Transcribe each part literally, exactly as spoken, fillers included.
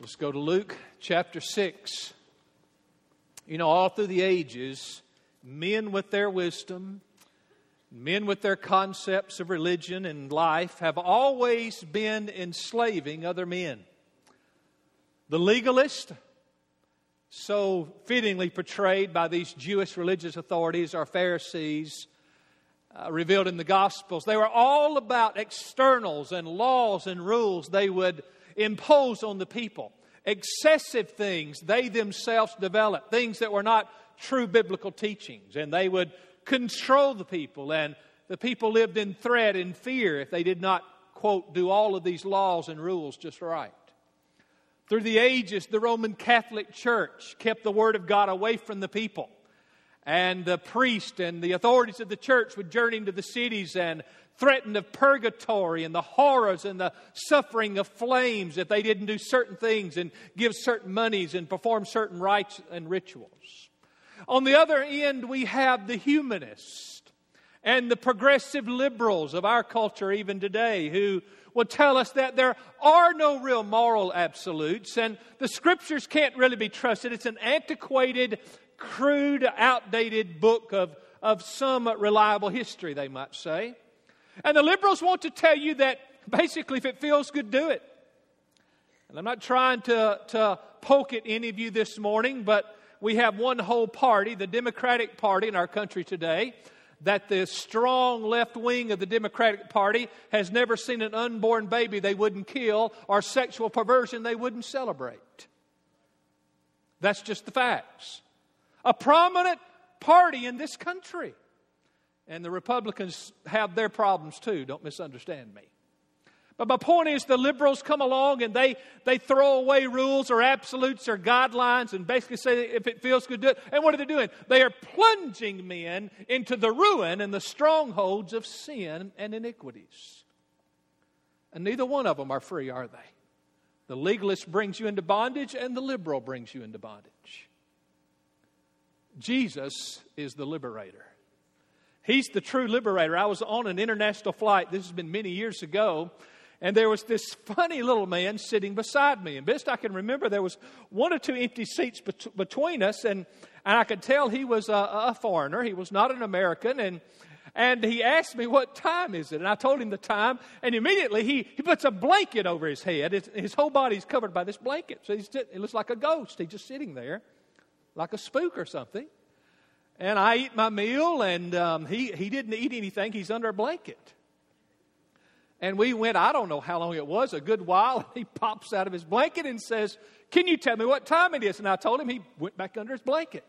Let's go to Luke chapter six. You know, all through the ages, men with their wisdom, men with their concepts of religion and life have always been enslaving other men. The legalist, so fittingly portrayed by these Jewish religious authorities or Pharisees, uh, revealed in the Gospels, they were all about externals and laws and rules they would impose on the people. Excessive things they themselves developed, things that were not true biblical teachings. And they would control the people, and the people lived in threat and fear if they did not, quote, do all of these laws and rules just right. Through the ages, the Roman Catholic Church kept the Word of God away from the people. And the priest and the authorities of the church would journey into the cities and threaten of purgatory and the horrors and the suffering of flames if they didn't do certain things and give certain monies and perform certain rites and rituals. On the other end, we have the humanists and the progressive liberals of our culture even today who will tell us that there are no real moral absolutes and the Scriptures can't really be trusted. It's an antiquated, crude, outdated book of, of some reliable history, they might say. And the liberals want to tell you that basically if it feels good, do it. And I'm not trying to, to poke at any of you this morning, but we have one whole party, the Democratic Party in our country today, that the strong left wing of the Democratic Party has never seen an unborn baby they wouldn't kill or sexual perversion they wouldn't celebrate. That's just the facts. A prominent party in this country. And the Republicans have their problems too, don't misunderstand me. But my point is the liberals come along and they, they throw away rules or absolutes or guidelines and basically say if it feels good, do it. And what are they doing? They are plunging men into the ruin and the strongholds of sin and iniquities. And neither one of them are free, are they? The legalist brings you into bondage and the liberal brings you into bondage. Jesus is the liberator. He's the true liberator. I was on an international flight. This has been many years ago. And there was this funny little man sitting beside me. And best I can remember, there was one or two empty seats bet- between us. And, and I could tell he was a, a foreigner. He was not an American. And and he asked me, what time is it? And I told him the time. And immediately he, he puts a blanket over his head. His, his whole body is covered by this blanket. So he's just, it looks like a ghost. He's just sitting there like a spook or something. And I eat my meal, and um, he, he didn't eat anything. He's under a blanket. And we went, I don't know how long it was, a good while. He pops out of his blanket and says, can you tell me what time it is? And I told him he went back under his blanket.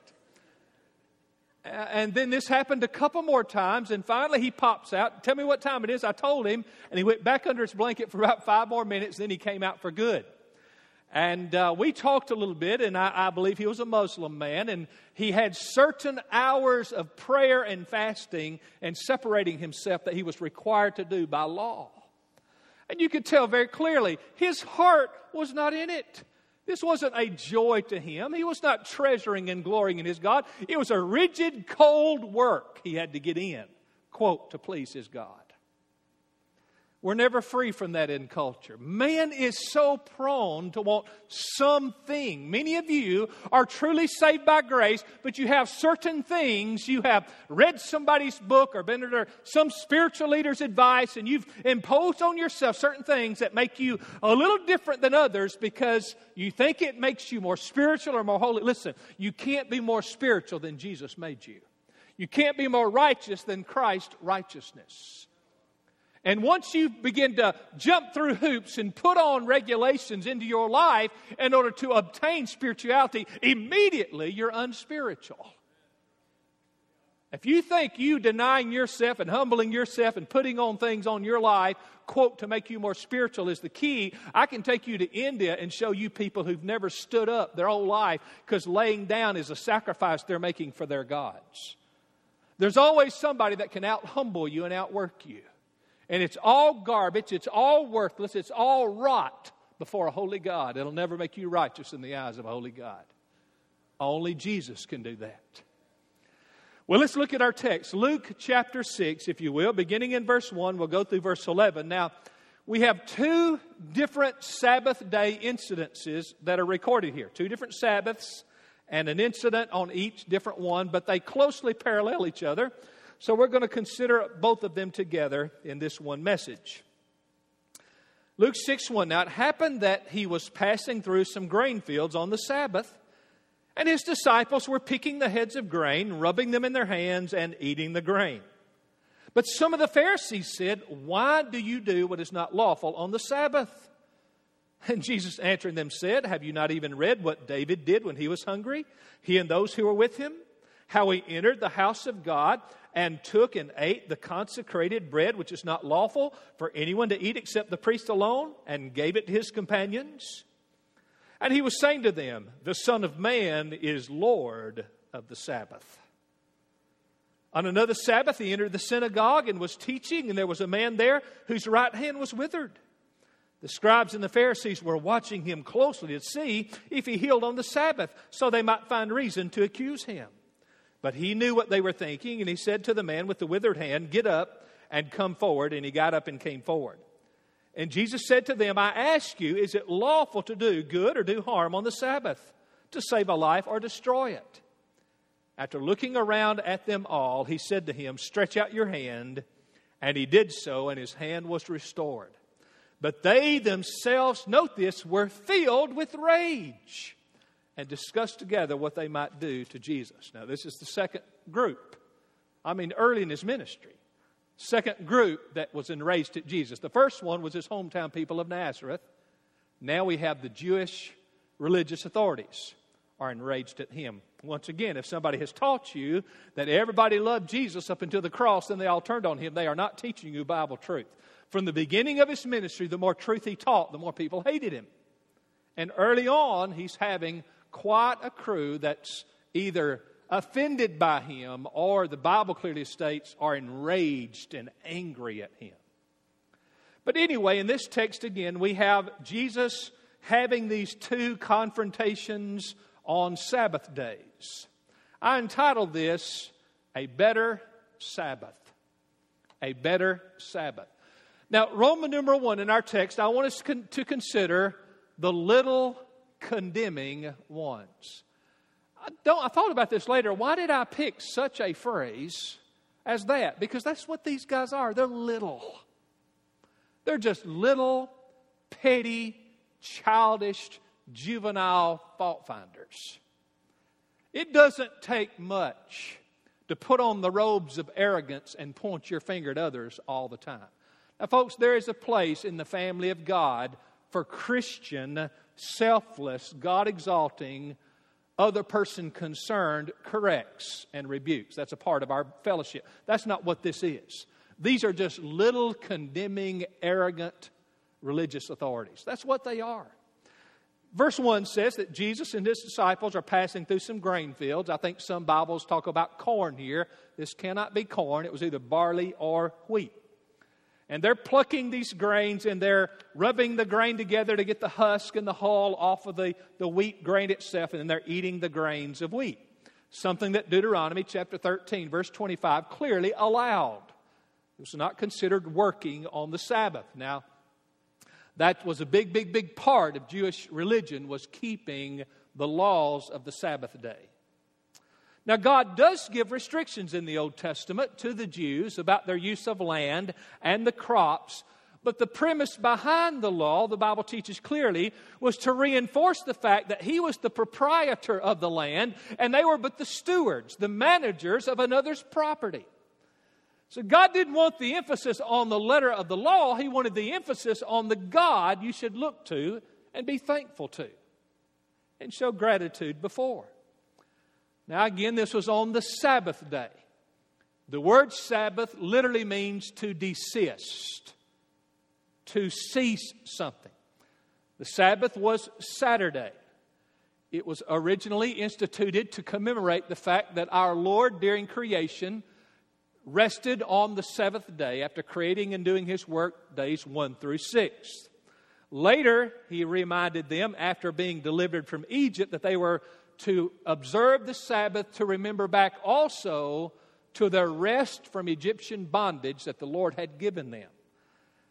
And then this happened a couple more times, and finally he pops out, tell me what time it is. I told him, and he went back under his blanket for about five more minutes, then he came out for good. And uh, we talked a little bit, and I, I believe he was a Muslim man, and he had certain hours of prayer and fasting and separating himself that he was required to do by law. And you could tell very clearly, his heart was not in it. This wasn't a joy to him. He was not treasuring and glorying in his God. It was a rigid, cold work he had to get in, quote, to please his God. We're never free from that in culture. Man is so prone to want something. Many of you are truly saved by grace, but you have certain things. You have read somebody's book or been under some spiritual leader's advice, and you've imposed on yourself certain things that make you a little different than others because you think it makes you more spiritual or more holy. Listen, you can't be more spiritual than Jesus made you. You can't be more righteous than Christ's righteousness. And once you begin to jump through hoops and put on regulations into your life in order to obtain spirituality, immediately you're unspiritual. If you think you denying yourself and humbling yourself and putting on things on your life, quote, to make you more spiritual is the key, I can take you to India and show you people who've never stood up their whole life because laying down is a sacrifice they're making for their gods. There's always somebody that can out-humble you and outwork you. And it's all garbage, it's all worthless, it's all rot before a holy God. It'll never make you righteous in the eyes of a holy God. Only Jesus can do that. Well, let's look at our text. Luke chapter six, if you will, beginning in verse one. We'll go through verse eleven. Now, we have two different Sabbath day incidences that are recorded here. Two different Sabbaths and an incident on each different one, but they closely parallel each other. So we're going to consider both of them together in this one message. Luke six one. Now it happened that he was passing through some grain fields on the Sabbath, and his disciples were picking the heads of grain, rubbing them in their hands, and eating the grain. But some of the Pharisees said, "Why do you do what is not lawful on the Sabbath?" And Jesus answering them said, "Have you not even read what David did when he was hungry, he and those who were with him? How he entered the house of God and took and ate the consecrated bread, which is not lawful for anyone to eat except the priest alone, and gave it to his companions? And he was saying to them, the Son of Man is Lord of the Sabbath." On another Sabbath, he entered the synagogue and was teaching, and there was a man there whose right hand was withered. The scribes and the Pharisees were watching him closely to see if he healed on the Sabbath, so they might find reason to accuse him. But he knew what they were thinking, and he said to the man with the withered hand, "Get up and come forward." And he got up and came forward. And Jesus said to them, "I ask you, is it lawful to do good or do harm on the Sabbath, to save a life or destroy it?" After looking around at them all, he said to him, "Stretch out your hand." And he did so, and his hand was restored. But they themselves, note this, were filled with rage, and discussed together what they might do to Jesus. Now, this is the second group. I mean, early in his ministry. Second group that was enraged at Jesus. The first one was his hometown people of Nazareth. Now we have the Jewish religious authorities are enraged at him. Once again, if somebody has taught you that everybody loved Jesus up until the cross, then they all turned on him, they are not teaching you Bible truth. From the beginning of his ministry, the more truth he taught, the more people hated him. And early on, he's having quite a crew that's either offended by him or, the Bible clearly states, are enraged and angry at him. But anyway, in this text again, we have Jesus having these two confrontations on Sabbath days. I entitled this, "A Better Sabbath." A better Sabbath. Now, Roman numeral one in our text, I want us to consider the little condemning ones. I, don't, I thought about this later. Why did I pick such a phrase as that? Because that's what these guys are. They're little. They're just little, petty, childish, juvenile fault finders. It doesn't take much to put on the robes of arrogance and point your finger at others all the time. Now, folks, there is a place in the family of God for Christian, selfless, God-exalting, other-person-concerned corrects and rebukes. That's a part of our fellowship. That's not what this is. These are just little, condemning, arrogant religious authorities. That's what they are. Verse one says that Jesus and his disciples are passing through some grain fields. I think some Bibles talk about corn here. This cannot be corn. It was either barley or wheat. And they're plucking these grains and they're rubbing the grain together to get the husk and the hull off of the, the wheat grain itself. And then they're eating the grains of wheat. Something that Deuteronomy chapter thirteen, verse twenty-five clearly allowed. It was not considered working on the Sabbath. Now, that was a big, big, big part of Jewish religion, was keeping the laws of the Sabbath day. Now, God does give restrictions in the Old Testament to the Jews about their use of land and the crops. But the premise behind the law, the Bible teaches clearly, was to reinforce the fact that He was the proprietor of the land and they were but the stewards, the managers of another's property. So God didn't want the emphasis on the letter of the law. He wanted the emphasis on the God you should look to and be thankful to and show gratitude before. Now again, this was on the Sabbath day. The word Sabbath literally means to desist, to cease something. The Sabbath was Saturday. It was originally instituted to commemorate the fact that our Lord during creation rested on the seventh day after creating and doing His work days one through six. Later, He reminded them after being delivered from Egypt that they were to observe the Sabbath to remember back also to their rest from Egyptian bondage that the Lord had given them.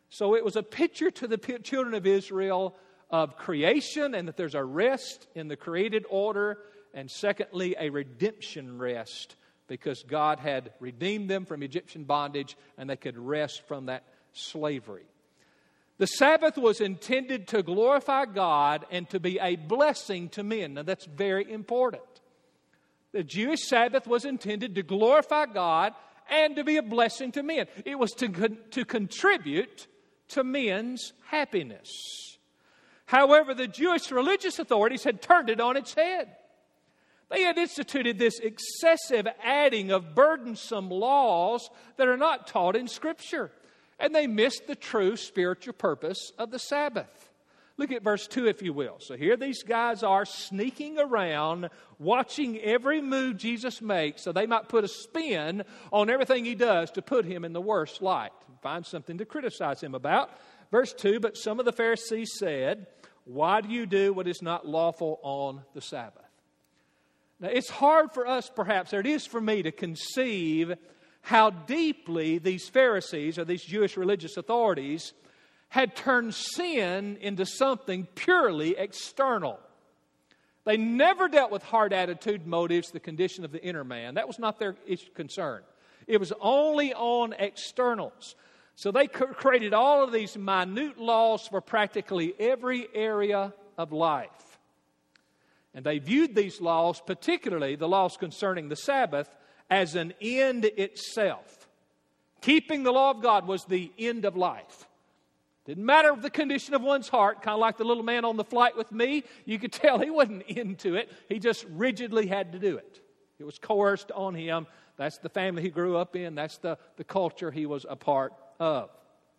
So it was a picture to the children of Israel of creation and that there's a rest in the created order, and secondly, a redemption rest because God had redeemed them from Egyptian bondage and they could rest from that slavery. The Sabbath was intended to glorify God and to be a blessing to men. Now that's very important. The Jewish Sabbath was intended to glorify God and to be a blessing to men. It was to, con- to contribute to men's happiness. However, the Jewish religious authorities had turned it on its head. They had instituted this excessive adding of burdensome laws that are not taught in Scripture. And they missed the true spiritual purpose of the Sabbath. Look at verse two, if you will. So here these guys are sneaking around, watching every move Jesus makes so they might put a spin on everything he does to put him in the worst light. Find something to criticize him about. Verse two, but some of the Pharisees said, why do you do what is not lawful on the Sabbath? Now, it's hard for us, perhaps, or it is for me, to conceive how deeply these Pharisees, or these Jewish religious authorities, had turned sin into something purely external. They never dealt with heart attitude, motives, the condition of the inner man. That was not their concern. It was only on externals. So they created all of these minute laws for practically every area of life. And they viewed these laws, particularly the laws concerning the Sabbath, as an end itself. Keeping the law of God was the end of life. Didn't matter the condition of one's heart, kind of like the little man on the flight with me. You could tell he wasn't into it. He just rigidly had to do it. It was coerced on him. That's the family he grew up in. That's the, the culture he was a part of.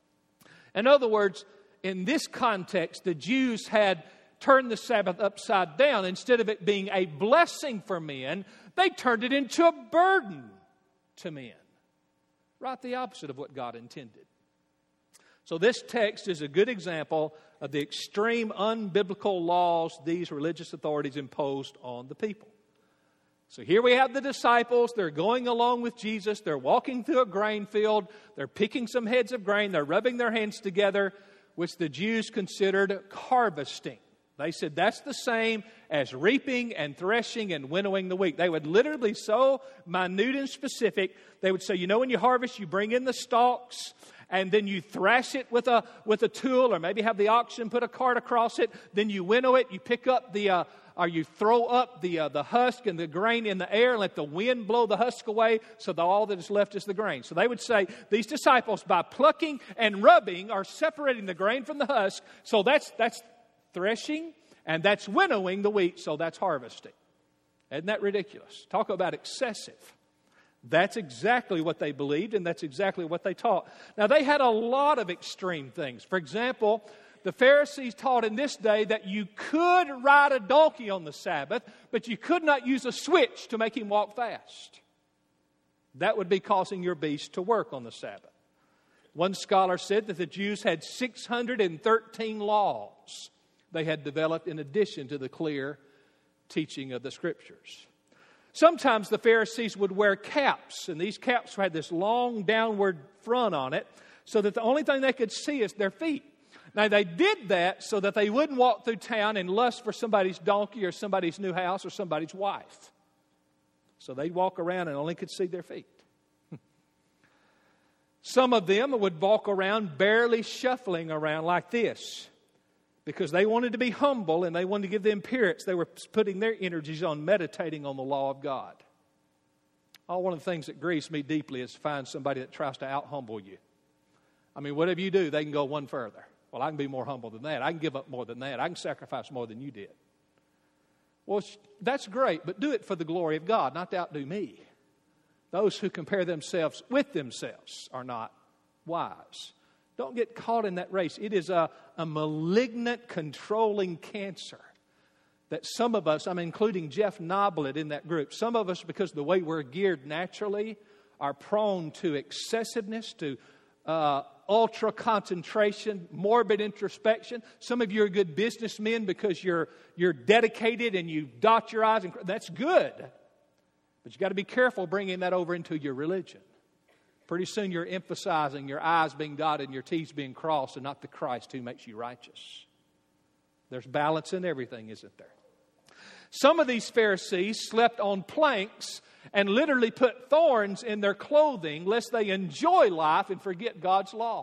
In other words, in this context, the Jews had turned the Sabbath upside down. Instead of it being a blessing for men, they turned it into a burden to men. Right the opposite of what God intended. So this text is a good example of the extreme unbiblical laws these religious authorities imposed on the people. So here we have the disciples. They're going along with Jesus. They're walking through a grain field. They're picking some heads of grain. They're rubbing their hands together, which the Jews considered harvesting. They said that's the same as reaping and threshing and winnowing the wheat. They would literally be so minute and specific. They would say, you know, when you harvest, you bring in the stalks, and then you thrash it with a with a tool, or maybe have the oxen put a cart across it. Then you winnow it. You pick up the, uh, or you throw up the uh, the husk and the grain in the air and let the wind blow the husk away, so that all that is left is the grain. So they would say, these disciples, by plucking and rubbing, are separating the grain from the husk. So that's that's threshing, and that's winnowing the wheat, so that's harvesting. Isn't that ridiculous? Talk about excessive. That's exactly what they believed, and that's exactly what they taught. Now, they had a lot of extreme things. For example, the Pharisees taught in this day that you could ride a donkey on the Sabbath, but you could not use a switch to make him walk fast. That would be causing your beast to work on the Sabbath. One scholar said that the Jews had six hundred thirteen laws they had developed in addition to the clear teaching of the Scriptures. Sometimes the Pharisees would wear caps, and these caps had this long downward front on it, so that the only thing they could see is their feet. Now, they did that so that they wouldn't walk through town and lust for somebody's donkey or somebody's new house or somebody's wife. So they'd walk around and only could see their feet. Some of them would walk around barely shuffling around like this, because they wanted to be humble and they wanted to give the appearance they were putting their energies on meditating on the law of God. Oh, one of the things that grieves me deeply is to find somebody that tries to out-humble you. I mean, whatever you do, they can go one further. Well, I can be more humble than that. I can give up more than that. I can sacrifice more than you did. Well, that's great, but do it for the glory of God, not to outdo me. Those who compare themselves with themselves are not wise. Don't get caught in that race. It is a, a malignant, controlling cancer that some of us, I'm including Jeff Noblet in that group, some of us, because of the way we're geared naturally, are prone to excessiveness, to uh, ultra-concentration, morbid introspection. Some of you are good businessmen because you're, you're dedicated and you dot your I's. And that's good. But you've got to be careful bringing that over into your religion. Pretty soon you're emphasizing your I's being dotted and your T's being crossed and not the Christ who makes you righteous. There's balance in everything, isn't there? Some of these Pharisees slept on planks and literally put thorns in their clothing lest they enjoy life and forget God's law.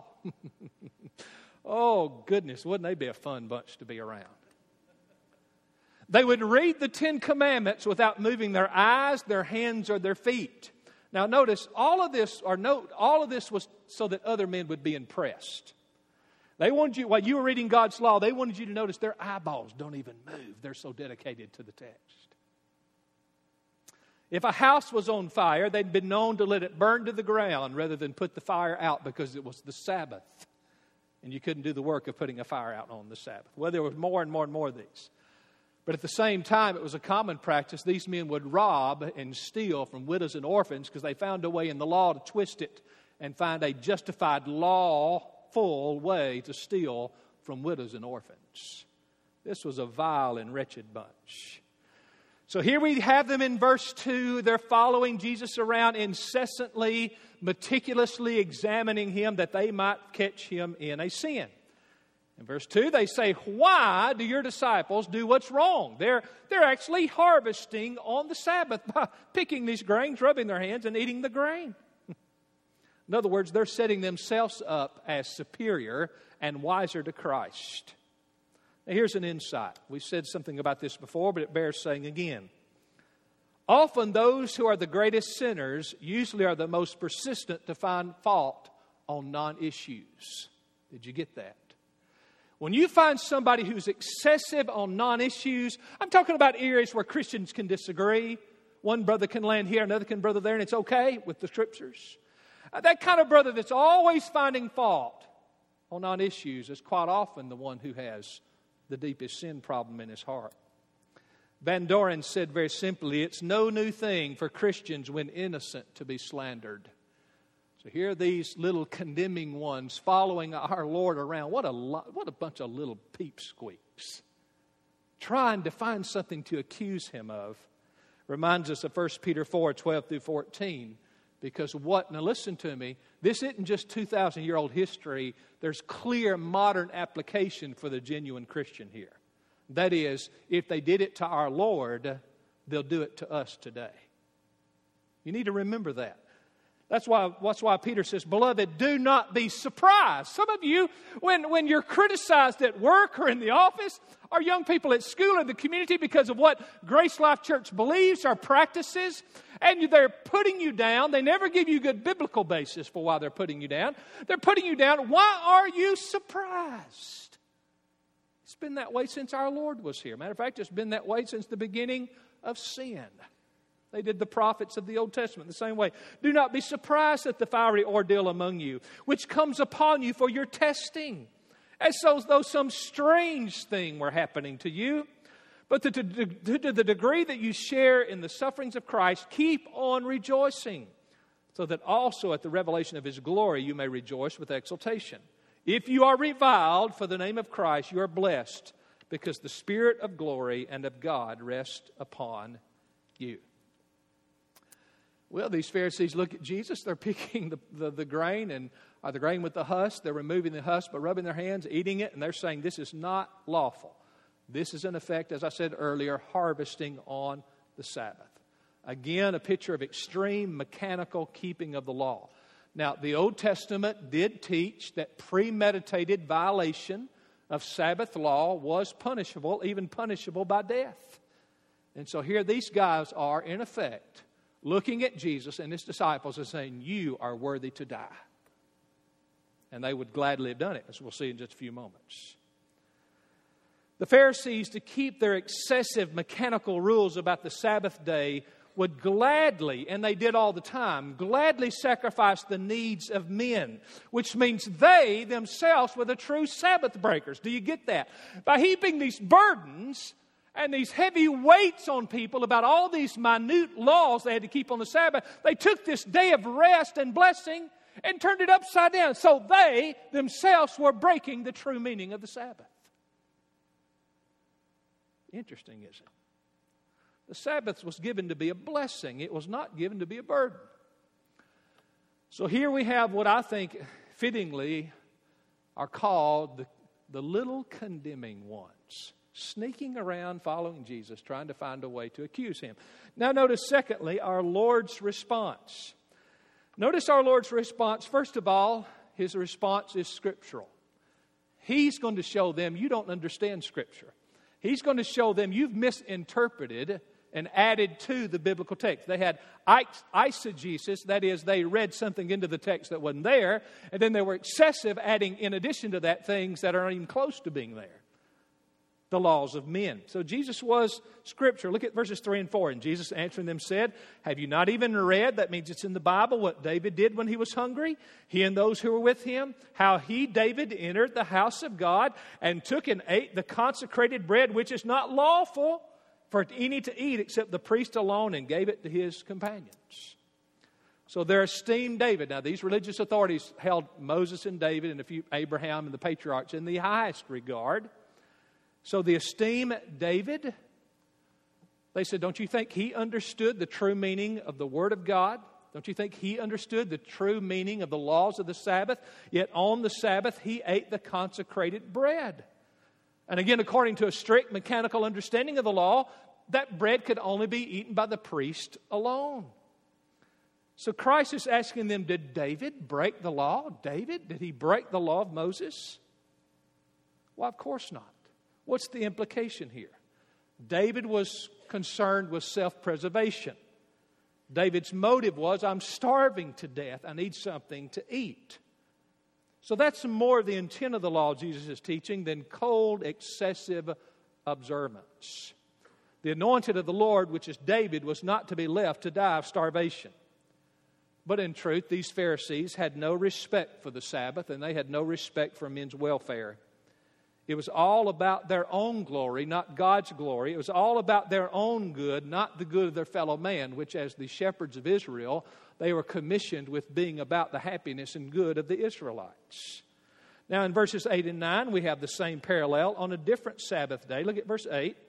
Oh, goodness, wouldn't they be a fun bunch to be around? They would read the Ten Commandments without moving their eyes, their hands, or their feet. Now notice, all of this, or note, all of this was so that other men would be impressed. They wanted you, while you were reading God's law, they wanted you to notice their eyeballs don't even move. They're so dedicated to the text. If a house was on fire, they'd been known to let it burn to the ground rather than put the fire out because it was the Sabbath. And you couldn't do the work of putting a fire out on the Sabbath. Well, there was more and more and more of these. But at the same time, it was a common practice. These men would rob and steal from widows and orphans because they found a way in the law to twist it and find a justified, lawful way to steal from widows and orphans. This was a vile and wretched bunch. So here we have them in verse two. They're following Jesus around incessantly, meticulously examining him that they might catch him in a sin. In verse two, they say, why do your disciples do what's wrong? They're, they're actually harvesting on the Sabbath by picking these grains, rubbing their hands, and eating the grain. In other words, they're setting themselves up as superior and wiser to Christ. Now, here's an insight. We've said something about this before, but it bears saying again. Often those who are the greatest sinners usually are the most persistent to find fault on non-issues. Did you get that? When you find somebody who's excessive on non-issues, I'm talking about areas where Christians can disagree. One brother can land here, another can brother there, and it's okay with the Scriptures. Uh, that kind of brother that's always finding fault on non-issues is quite often the one who has the deepest sin problem in his heart. Van Doren said very simply, it's no new thing for Christians when innocent to be slandered. So here are these little condemning ones following our Lord around. What a lo- what a bunch of little peepsqueaks. Trying to find something to accuse him of. Reminds us of First Peter four, twelve through fourteen. Because what, now listen to me, this isn't just two thousand year old history. There's clear modern application for the genuine Christian here. That is, if they did it to our Lord, they'll do it to us today. You need to remember that. That's why, that's why Peter says, beloved, do not be surprised. Some of you, when, when you're criticized at work or in the office, or young people at school or the community because of what Grace Life Church believes or practices, and they're putting you down, they never give you a good biblical basis for why they're putting you down. They're putting you down. Why are you surprised? It's been that way since our Lord was here. Matter of fact, it's been that way since the beginning of sin. They did the prophets of the Old Testament the same way. Do not be surprised at the fiery ordeal among you, which comes upon you for your testing, as though some strange thing were happening to you. But to, to, to the degree that you share in the sufferings of Christ, keep on rejoicing, so that also at the revelation of His glory you may rejoice with exultation. If you are reviled for the name of Christ, you are blessed, because the Spirit of glory and of God rest upon you. Well, these Pharisees look at Jesus. They're picking the, the, the grain and or the grain with the husk. They're removing the husk but rubbing their hands, eating it, and they're saying this is not lawful. This is in effect, as I said earlier, harvesting on the Sabbath. Again, a picture of extreme mechanical keeping of the law. Now, the Old Testament did teach that premeditated violation of Sabbath law was punishable, even punishable by death. And so here these guys are, in effect, looking at Jesus and His disciples and saying, you are worthy to die. And they would gladly have done it, as we'll see in just a few moments. The Pharisees, to keep their excessive mechanical rules about the Sabbath day, would gladly, and they did all the time, gladly sacrifice the needs of men, which means they themselves were the true Sabbath breakers. Do you get that? By heaping these burdens and these heavy weights on people about all these minute laws they had to keep on the Sabbath, they took this day of rest and blessing and turned it upside down. So they themselves were breaking the true meaning of the Sabbath. Interesting, isn't it? The Sabbath was given to be a blessing. It was not given to be a burden. So here we have what I think fittingly are called the, the little condemning ones, sneaking around following Jesus, trying to find a way to accuse him. Now notice, secondly, our Lord's response. Notice our Lord's response. First of all, his response is scriptural. He's going to show them you don't understand Scripture. He's going to show them you've misinterpreted and added to the biblical text. They had eisegesis, that is, they read something into the text that wasn't there, and then they were excessive, adding in addition to that things that aren't even close to being there. The laws of men. So Jesus was Scripture. Look at verses three and four. And Jesus answering them said, have you not even read, that means it's in the Bible, what David did when he was hungry? He and those who were with him, how he, David, entered the house of God and took and ate the consecrated bread, which is not lawful for any to eat except the priest alone, and gave it to his companions. So they esteemed David. Now these religious authorities held Moses and David and a few Abraham and the patriarchs in the highest regard. So they esteem David. They said, don't you think he understood the true meaning of the Word of God? Don't you think he understood the true meaning of the laws of the Sabbath? Yet on the Sabbath he ate the consecrated bread. And again, according to a strict mechanical understanding of the law, that bread could only be eaten by the priest alone. So Christ is asking them, did David break the law? David, did he break the law of Moses? Well, of course not. What's the implication here? David was concerned with self-preservation. David's motive was, I'm starving to death. I need something to eat. So that's more of the intent of the law Jesus is teaching than cold, excessive observance. The anointed of the Lord, which is David, was not to be left to die of starvation. But in truth, these Pharisees had no respect for the Sabbath, and they had no respect for men's welfare. It was all about their own glory, not God's glory. It was all about their own good, not the good of their fellow man, which as the shepherds of Israel, they were commissioned with being about the happiness and good of the Israelites. Now in verses eight and nine, we have the same parallel on a different Sabbath day. Look at verse eight.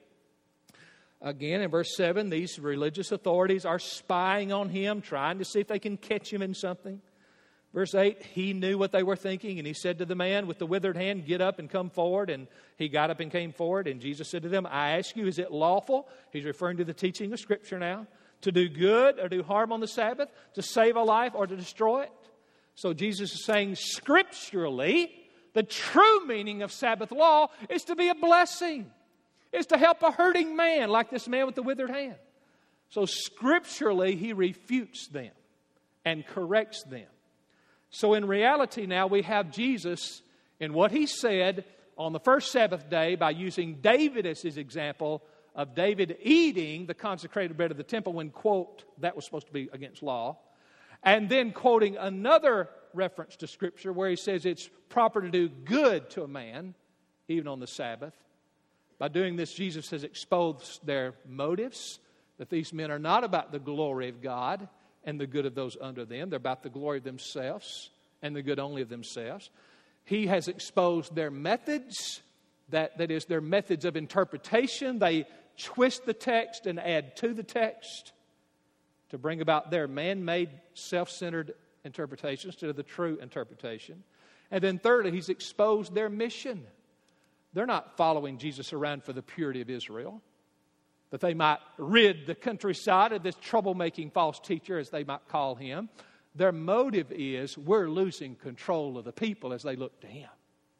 Again, in verse seven, these religious authorities are spying on him, trying to see if they can catch him in something. Verse eight, he knew what they were thinking, and he said to the man with the withered hand, get up and come forward. And he got up and came forward, and Jesus said to them, I ask you, is it lawful? He's referring to the teaching of Scripture now. To do good or do harm on the Sabbath? To save a life or to destroy it? So Jesus is saying scripturally, the true meaning of Sabbath law is to be a blessing. It's to help a hurting man like this man with the withered hand. So scripturally, he refutes them and corrects them. So in reality now we have Jesus in what he said on the first Sabbath day by using David as his example of David eating the consecrated bread of the temple when, quote, that was supposed to be against law. And then quoting another reference to Scripture where he says it's proper to do good to a man, even on the Sabbath. By doing this, Jesus has exposed their motives, that these men are not about the glory of God and the good of those under them. They're about the glory of themselves and the good only of themselves. He has exposed their methods, that, that is, their methods of interpretation. They twist the text and add to the text to bring about their man-made, self-centered interpretation instead of the true interpretation. And then thirdly, he's exposed their mission. They're not following Jesus around for the purity of Israel, that they might rid the countryside of this troublemaking false teacher, as they might call him. Their motive is, we're losing control of the people as they look to him.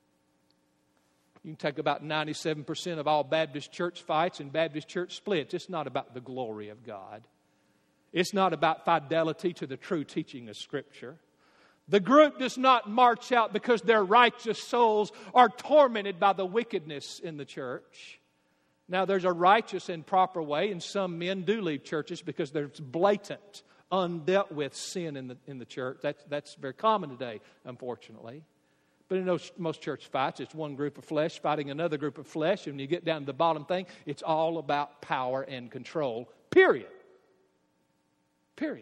You can take about ninety-seven percent of all Baptist church fights and Baptist church splits. It's not about the glory of God. It's not about fidelity to the true teaching of Scripture. The group does not march out because their righteous souls are tormented by the wickedness in the church. Now, there's a righteous and proper way, and some men do leave churches because there's blatant, undealt with sin in the in the church. That's, that's very common today, unfortunately. But in those, most church fights, it's one group of flesh fighting another group of flesh, and when you get down to the bottom thing, it's all about power and control, period. Period.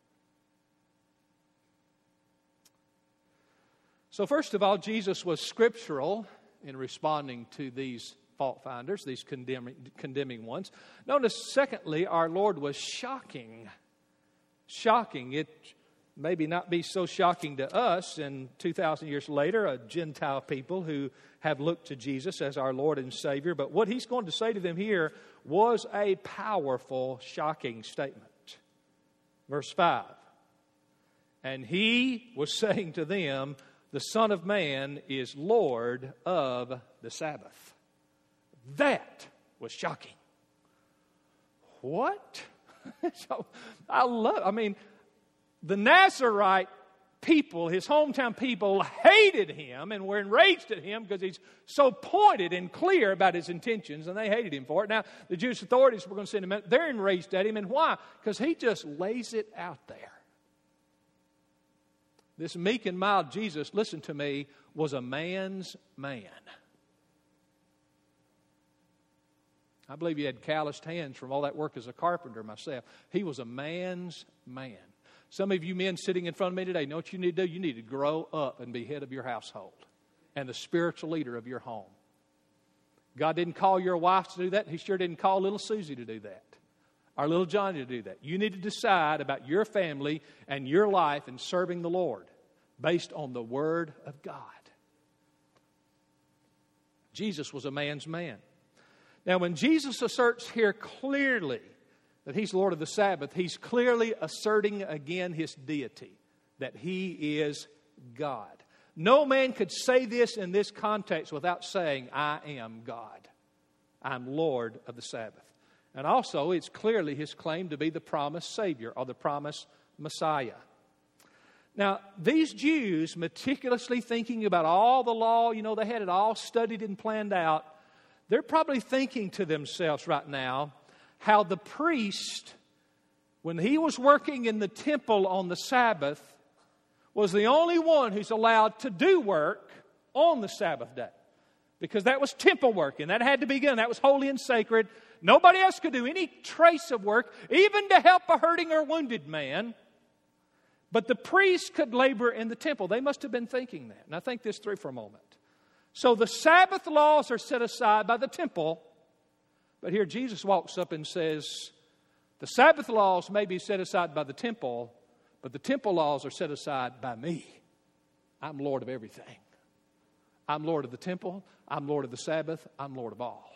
So first of all, Jesus was scriptural in responding to these fault finders, these condemning, condemning ones. Notice, secondly, our Lord was shocking. Shocking. It maybe not be so shocking to us, and two thousand years later, a Gentile people who have looked to Jesus as our Lord and Savior. But what he's going to say to them here was a powerful, shocking statement. Verse five. And he was saying to them, the Son of Man is Lord of the Sabbath. That was shocking. What? So, I love, I mean, the Nazarite people, his hometown people, hated him and were enraged at him because he's so pointed and clear about his intentions, and they hated him for it. Now, the Jewish authorities were going to send him out. They're enraged at him, and why? Because he just lays it out there. This meek and mild Jesus, listen to me, was a man's man. I believe he had calloused hands from all that work as a carpenter myself. He was a man's man. Some of you men sitting in front of me today, know what you need to do? You need to grow up and be head of your household and the spiritual leader of your home. God didn't call your wife to do that. He sure didn't call little Susie to do that. Our little Johnny to do that. You need to decide about your family and your life and serving the Lord based on the Word of God. Jesus was a man's man. Now, when Jesus asserts here clearly that he's Lord of the Sabbath, he's clearly asserting again his deity, that he is God. No man could say this in this context without saying, I am God. I'm Lord of the Sabbath. And also, it's clearly his claim to be the promised Savior or the promised Messiah. Now, these Jews, meticulously thinking about all the law, you know, they had it all studied and planned out. They're probably thinking to themselves right now how the priest, when he was working in the temple on the Sabbath, was the only one who's allowed to do work on the Sabbath day. Because that was temple work, and that had to be done. That was holy and sacred. Nobody else could do any trace of work, even to help a hurting or wounded man. But the priest could labor in the temple. They must have been thinking that. Now think this through for a moment. So the Sabbath laws are set aside by the temple. But here Jesus walks up and says, the Sabbath laws may be set aside by the temple, but the temple laws are set aside by me. I'm Lord of everything. I'm Lord of the temple. I'm Lord of the Sabbath. I'm Lord of all.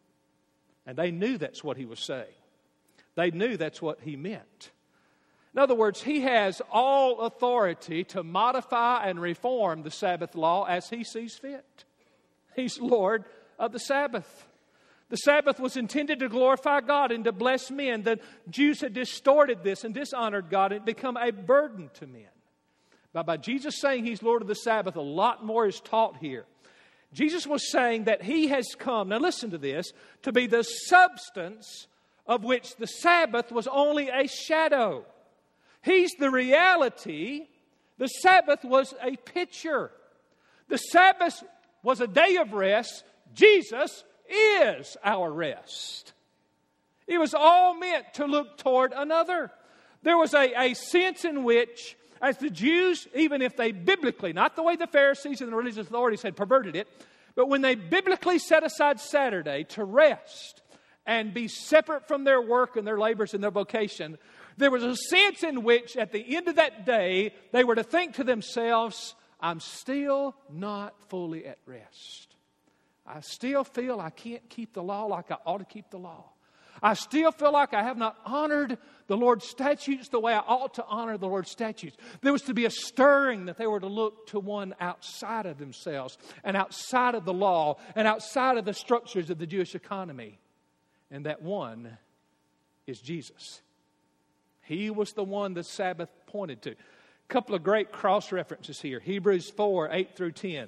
And they knew that's what he was saying. They knew that's what he meant. In other words, he has all authority to modify and reform the Sabbath law as he sees fit. He's Lord of the Sabbath. The Sabbath was intended to glorify God and to bless men. The Jews had distorted this and dishonored God. It had become a burden to men. But by Jesus saying he's Lord of the Sabbath, a lot more is taught here. Jesus was saying that he has come, now listen to this, to be the substance of which the Sabbath was only a shadow. He's the reality. The Sabbath was a picture. The Sabbath was a day of rest. Jesus is our rest. It was all meant to look toward another. There was a, a sense in which, as the Jews, even if they biblically, not the way the Pharisees and the religious authorities had perverted it, but when they biblically set aside Saturday to rest and be separate from their work and their labors and their vocation, there was a sense in which at the end of that day, they were to think to themselves, I'm still not fully at rest. I still feel I can't keep the law like I ought to keep the law. I still feel like I have not honored the Lord's statutes the way I ought to honor the Lord's statutes. There was to be a stirring that they were to look to one outside of themselves and outside of the law and outside of the structures of the Jewish economy. And that one is Jesus. He was the one the Sabbath pointed to. A couple of great cross references here. Hebrews four, eight through ten.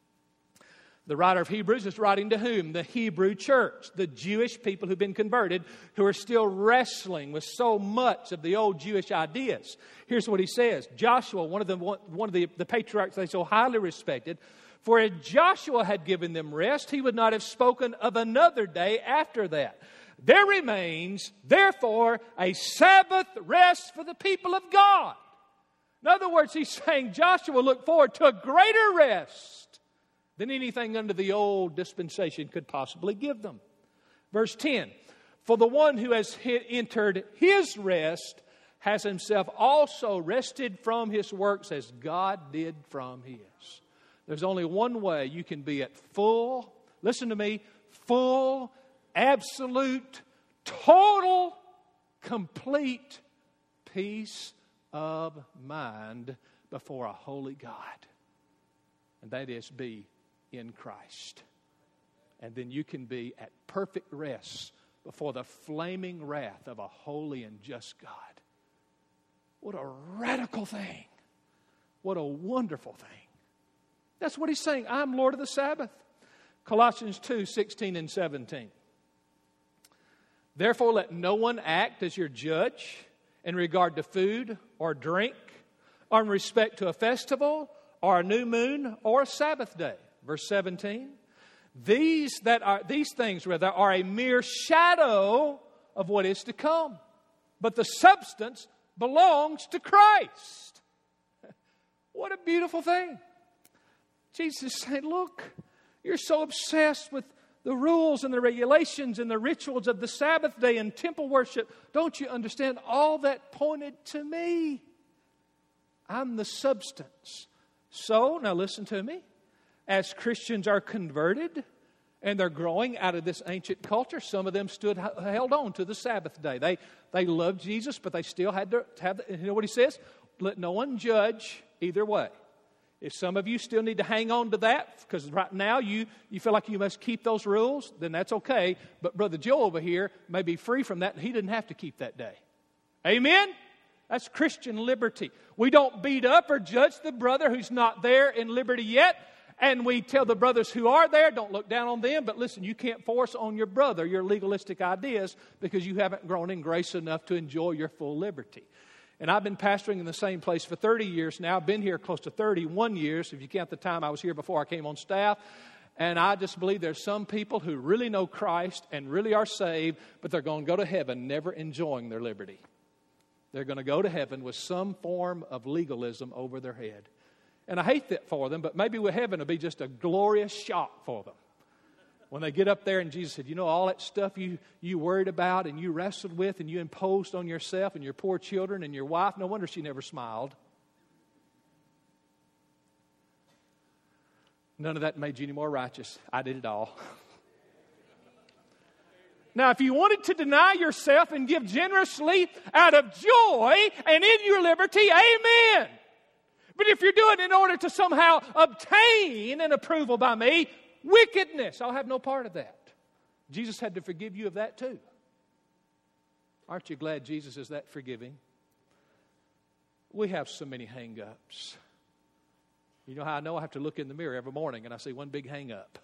The writer of Hebrews is writing to whom? The Hebrew church, the Jewish people who've been converted, who are still wrestling with so much of the old Jewish ideas. Here's what he says. Joshua, one of the, one of the, the patriarchs they so highly respected, for if Joshua had given them rest, he would not have spoken of another day after that. There remains, therefore, a Sabbath rest for the people of God. In other words, he's saying Joshua looked forward to a greater rest than anything under the old dispensation could possibly give them. Verse ten, for the one who has entered his rest has himself also rested from his works as God did from his. There's only one way you can be at full, listen to me, full, absolute, total, complete peace of mind before a holy God. And that is be in Christ. And then you can be at perfect rest before the flaming wrath of a holy and just God. What a radical thing. What a wonderful thing. That's what he's saying. I'm Lord of the Sabbath. Colossians two, sixteen and seventeen. Therefore let no one act as your judge in regard to food or drink, or in respect to a festival, or a new moon, or a Sabbath day. Verse seventeen. These that are these things rather are a mere shadow of what is to come, but the substance belongs to Christ. What a beautiful thing. Jesus is saying, look, you're so obsessed with the rules and the regulations and the rituals of the Sabbath day and temple worship. Don't you understand? All that pointed to me. I'm the substance. So, now listen to me. As Christians are converted and they're growing out of this ancient culture, some of them stood held on to the Sabbath day. They they loved Jesus, but they still had to have, the, you know what he says? Let no one judge either way. If some of you still need to hang on to that, because right now you, you feel like you must keep those rules, then that's okay. But Brother Joe over here may be free from that, and he didn't have to keep that day. Amen? That's Christian liberty. We don't beat up or judge the brother who's not there in liberty yet. And we tell the brothers who are there, don't look down on them. But listen, you can't force on your brother your legalistic ideas because you haven't grown in grace enough to enjoy your full liberty. And I've been pastoring in the same place for thirty years now. I've been here close to thirty-one years, if you count the time I was here before I came on staff. And I just believe there's some people who really know Christ and really are saved, but they're going to go to heaven never enjoying their liberty. They're going to go to heaven with some form of legalism over their head. And I hate that for them, but maybe with heaven it'll be just a glorious shock for them. When they get up there and Jesus said, you know, all that stuff you, you worried about and you wrestled with and you imposed on yourself and your poor children and your wife, no wonder she never smiled. None of that made you any more righteous. I did it all. Now, if you wanted to deny yourself and give generously out of joy and in your liberty, amen. But if you're doing it in order to somehow obtain an approval by me, wickedness, I'll have no part of that. Jesus had to forgive you of that too. Aren't you glad Jesus is that forgiving? We have so many hang-ups. You know how I know? I have to look in the mirror every morning and I see one big hang-up.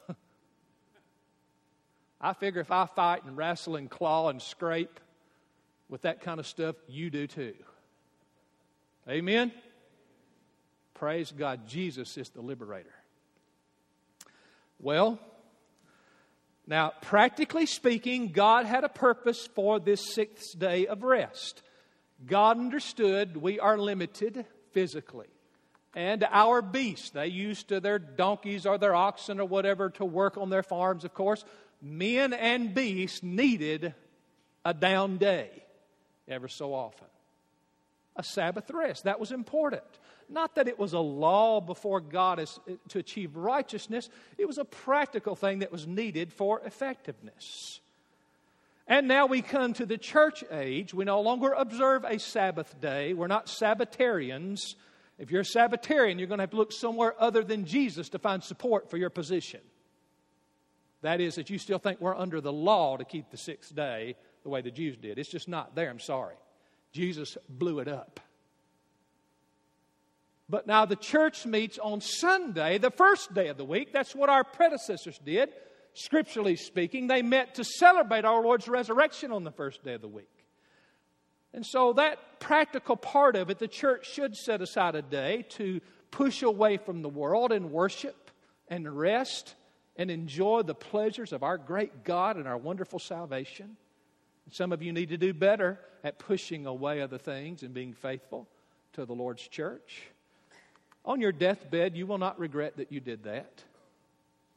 I figure if I fight and wrestle and claw and scrape with that kind of stuff, you do too. Amen? Praise God, Jesus is the liberator. Well, now, practically speaking, God had a purpose for this sixth day of rest. God understood we are limited physically. And our beasts, they used to their donkeys or their oxen or whatever to work on their farms, of course. Men and beasts needed a down day ever so often. A Sabbath rest. That was important. Not that it was a law before God is, to achieve righteousness. It was a practical thing that was needed for effectiveness. And now we come to the church age. We no longer observe a Sabbath day. We're not Sabbatarians. If you're a Sabbatarian, you're going to have to look somewhere other than Jesus to find support for your position. That is, that you still think we're under the law to keep the sixth day the way the Jews did. It's just not there, I'm sorry. Jesus blew it up. But now the church meets on Sunday, the first day of the week. That's what our predecessors did. Scripturally speaking, they met to celebrate our Lord's resurrection on the first day of the week. And so that practical part of it, the church should set aside a day to push away from the world and worship and rest and enjoy the pleasures of our great God and our wonderful salvation. Some of you need to do better at pushing away other things and being faithful to the Lord's church. On your deathbed, you will not regret that you did that.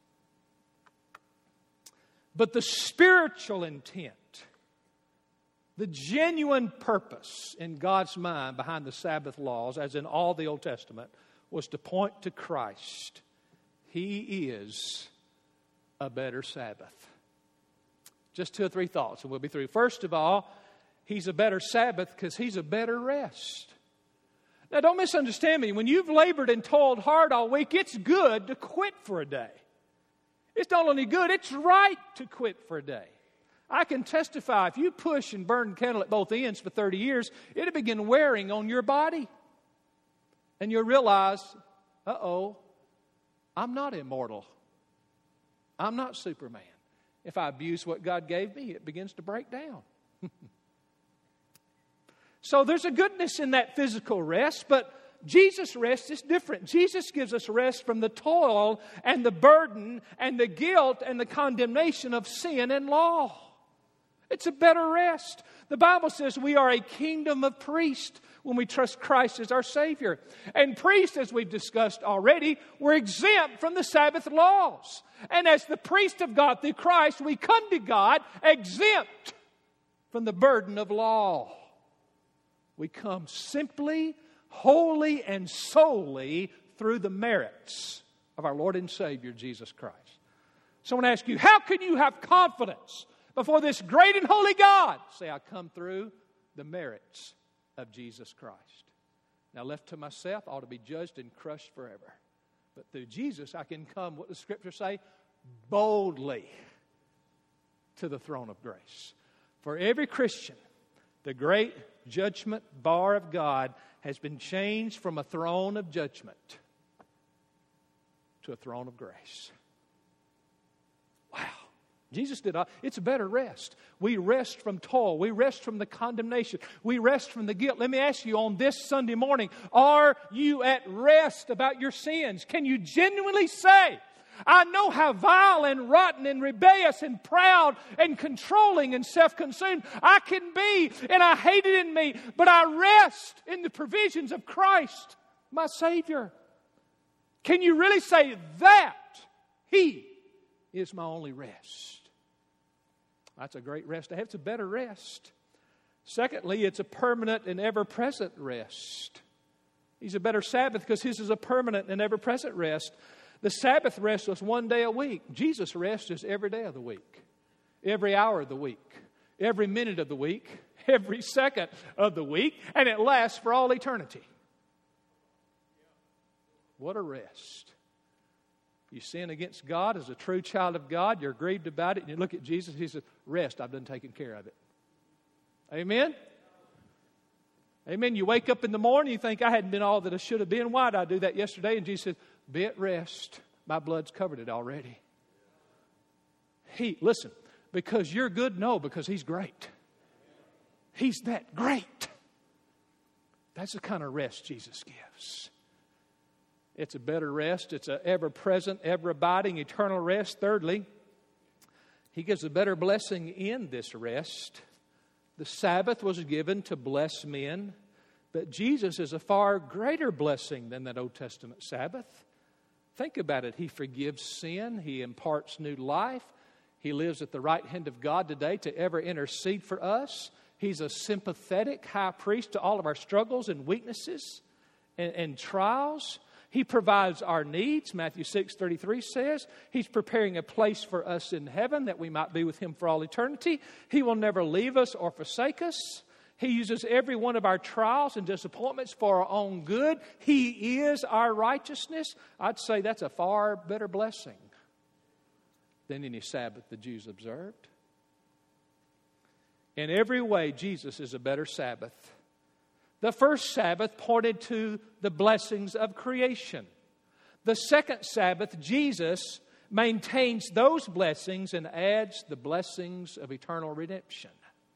But the spiritual intent The genuine purpose in God's mind behind the Sabbath laws, as in all the Old Testament, was to point to Christ. He is a better Sabbath. Just two or three thoughts and we'll be through. First of all, He's a better Sabbath because He's a better rest. Now don't misunderstand me. When you've labored and toiled hard all week, it's good to quit for a day. It's not only good, it's right to quit for a day. I can testify, if you push and burn candle at both ends for thirty years, it'll begin wearing on your body. And you'll realize, uh-oh, I'm not immortal. I'm not Superman. If I abuse what God gave me, it begins to break down. So there's a goodness in that physical rest, but Jesus' rest is different. Jesus gives us rest from the toil and the burden and the guilt and the condemnation of sin and law. It's a better rest. The Bible says we are a kingdom of priests when we trust Christ as our Savior. And priests, as we've discussed already, were exempt from the Sabbath laws. And as the priest of God through Christ, we come to God exempt from the burden of law. We come simply, wholly, and solely through the merits of our Lord and Savior, Jesus Christ. So I want to ask you, how can you have confidence before this great and holy God? Say, I come through the merits of Jesus Christ. Now, left to myself, I ought to be judged and crushed forever. But through Jesus, I can come, what does Scripture say? Boldly to the throne of grace. For every Christian, the great judgment bar of God has been changed from a throne of judgment to a throne of grace. Wow. Jesus did all. It's a better rest. We rest from toil. We rest from the condemnation. We rest from the guilt. Let me ask you on this Sunday morning, are you at rest about your sins? Can you genuinely say, I know how vile and rotten and rebellious and proud and controlling and self-consumed I can be, and I hate it in me, but I rest in the provisions of Christ, my Savior. Can you really say that He is my only rest? That's a great rest to have. It's a better rest. Secondly, it's a permanent and ever-present rest. He's a better Sabbath because His is a permanent and ever-present rest. The Sabbath rest was one day a week. Jesus' rest is every day of the week, every hour of the week, every minute of the week, every second of the week, and it lasts for all eternity. What a rest. You sin against God as a true child of God, you're grieved about it, and you look at Jesus, He says, rest, I've done taken care of it. Amen? Amen. You wake up in the morning, you think, I hadn't been all that I should have been. Why did I do that yesterday? And Jesus says, be at rest. My blood's covered it already. He, listen, because you're good? No, because He's great. He's that great. That's the kind of rest Jesus gives. It's a better rest. It's an ever-present, ever-abiding, eternal rest. Thirdly, He gives a better blessing in this rest. The Sabbath was given to bless men, but Jesus is a far greater blessing than that Old Testament Sabbath. Think about it. He forgives sin. He imparts new life. He lives at the right hand of God today to ever intercede for us. He's a sympathetic high priest to all of our struggles and weaknesses and, and trials. He provides our needs. Matthew six thirty-three says He's preparing a place for us in heaven that we might be with Him for all eternity. He will never leave us or forsake us. He uses every one of our trials and disappointments for our own good. He is our righteousness. I'd say that's a far better blessing than any Sabbath the Jews observed. In every way, Jesus is a better Sabbath. The first Sabbath pointed to the blessings of creation. The second Sabbath, Jesus maintains those blessings and adds the blessings of eternal redemption.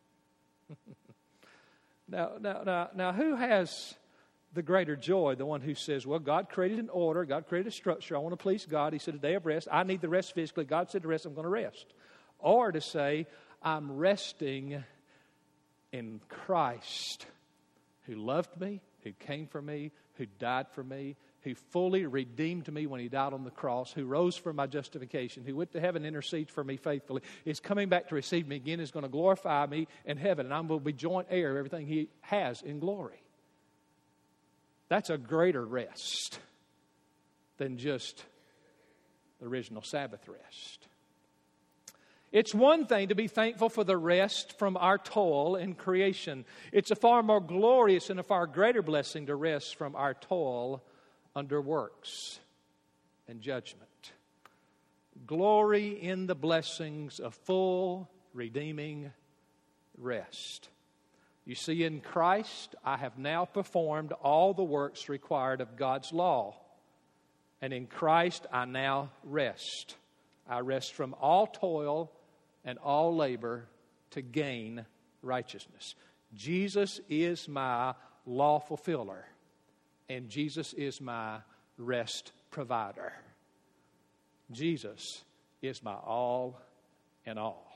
Now, now, now, now, who has the greater joy? The one who says, well, God created an order. God created a structure. I want to please God. He said, a day of rest. I need the rest physically. God said to rest. I'm going to rest. Or to say, I'm resting in Christ, who loved me, who came for me, who died for me, who fully redeemed me when He died on the cross, who rose for my justification, who went to heaven and intercedes for me faithfully, is coming back to receive me again, is going to glorify me in heaven, and I'm going to be joint heir of everything He has in glory. That's a greater rest than just the original Sabbath rest. It's one thing to be thankful for the rest from our toil in creation. It's a far more glorious and a far greater blessing to rest from our toil under works and judgment. Glory in the blessings of full, redeeming rest. You see, in Christ, I have now performed all the works required of God's law. And in Christ, I now rest. I rest from all toil and all labor to gain righteousness. Jesus is my law fulfiller, and Jesus is my rest provider. Jesus is my all and all.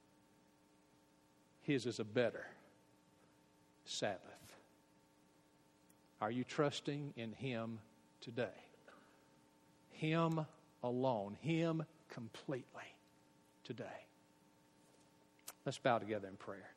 His is a better Sabbath. Are you trusting in Him today? Him alone, Him completely today. Let's bow together in prayer.